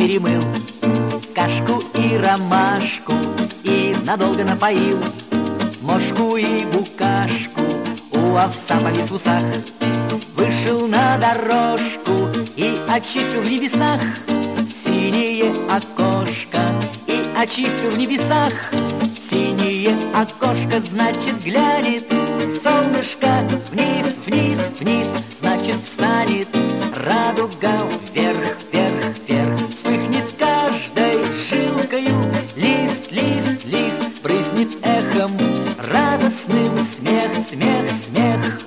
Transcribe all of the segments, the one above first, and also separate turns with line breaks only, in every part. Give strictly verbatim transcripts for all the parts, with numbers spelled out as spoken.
перемыл, кашку и ромашку, и надолго напоил. Мошку и букашку у овса повис в усах. Вышел на дорожку и очистил в небесах синее окошко, и очистил в небесах синее окошко. Значит, глянет солнышко вниз, вниз, вниз, значит, встанет радуга вверх, вверх, вверх. Вспыхнет каждой жилкою лист, лист, лист, брызнет эхом радостным смех, смех, смех.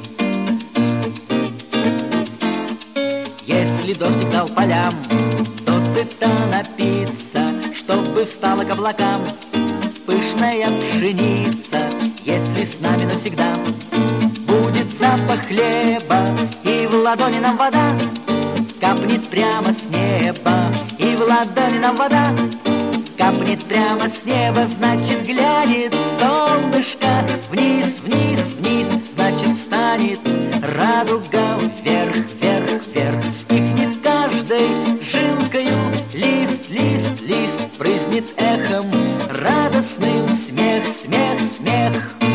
Если дождик дал полям досыта напиться, чтобы встала к облакам пышная пшеница. Если с нами навсегда будет запах хлеба, и в ладони нам вода капнет прямо с неба, и в ладони нам вода капнет прямо с неба, значит, глянет солнышко вниз, вниз, вниз, значит, встанет радуга вверх, вверх, вверх. Вспыхнет каждой жилкою лист, лист, лист, брызнет эхом радостным смех, смех, смех.